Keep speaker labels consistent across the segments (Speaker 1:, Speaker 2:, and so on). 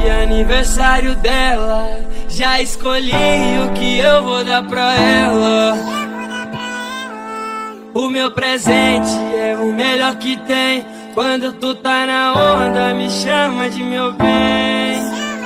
Speaker 1: hoje é aniversário dela. Já escolhi o que eu vou dar pra ela. O meu presente é o melhor que tem. Quando tu tá na onda, me chama de meu bem.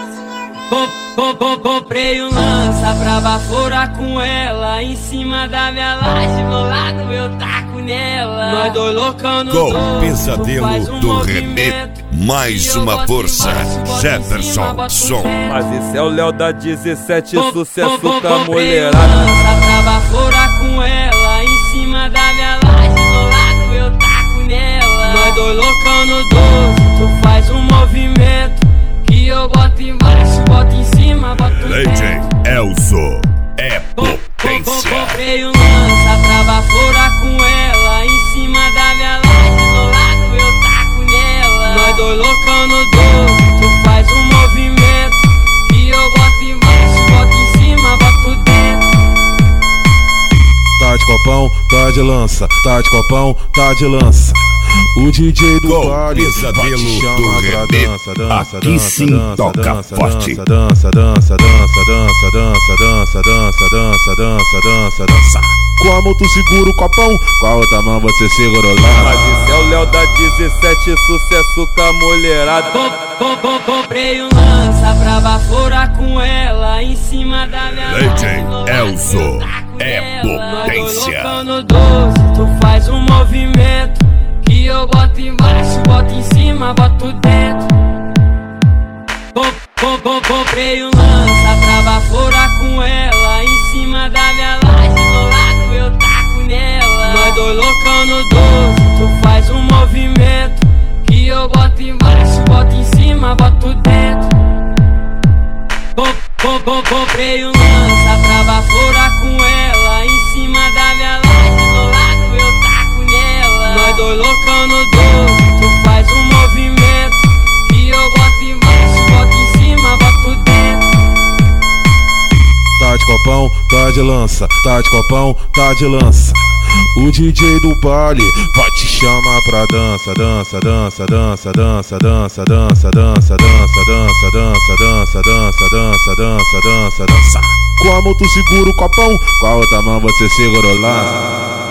Speaker 1: Comprei um lança pra baforar com ela. Em cima da minha laje, do lado eu taco nela. Nós dois loucão no
Speaker 2: Com o pesadelo do René. Mais uma força, Jefferson Som.
Speaker 3: Mas esse é o Léo da 17, sucesso com a mulherada.
Speaker 1: Lança pra baforar com ela. Em cima da minha laje, do lado eu taco nela. Nós dois loucão no 12, tu faz um movimento que eu boto embaixo, boto em cima, boto dentro.
Speaker 2: Elzo é potência.
Speaker 1: Comprei um lança pra baforar com ela. Em cima da minha laje, do lado eu taco nela. Nós dois loucão no 12, tu faz um movimento que eu boto embaixo, boto em cima, boto dentro.
Speaker 4: Tá de copão, tá de lança, tá de copão, tá de lança. O DJ do baile vai te chamar pra dança, dança,
Speaker 2: aqui sim toca forte.
Speaker 4: dança, dança, dança, dança, dança, dança, dança, dança, dança, dança, dança. Com a mão tu segura o copão, com a outra mão você segura o lança.
Speaker 3: Mas esse é o Léo da 17, sucesso com a mulherada.
Speaker 1: Comprei um lança pra baforar com ela. Em cima da minha
Speaker 2: DJ Elzo é potência.
Speaker 1: No 12, tu faz um movimento que eu boto embaixo, boto em cima, boto dentro. Comprei um lança pra baforar com ela. Em cima da minha laje, do lado eu taco nela. Nós dois loucão no 12, tu faz um movimento que eu boto embaixo, boto em cima, boto dentro. Comprei um lança pra baforar com ela. Em cima da minha laje, do lado eu taco nela. Nós dois loucão no 12, tu faz um movimento que eu boto embaixo, boto em cima, boto dentro.
Speaker 4: Tá de copão, tá de lança, tá de copão, tá de lança. O DJ do baile vai te chamar pra dança, dança, dança, dança, dança, dança, dança, dança, dança, dança, dança, dança, dança, dança, dança, dança, dança. Com a mão tu segura o copão, com a outra mão você segura o lança.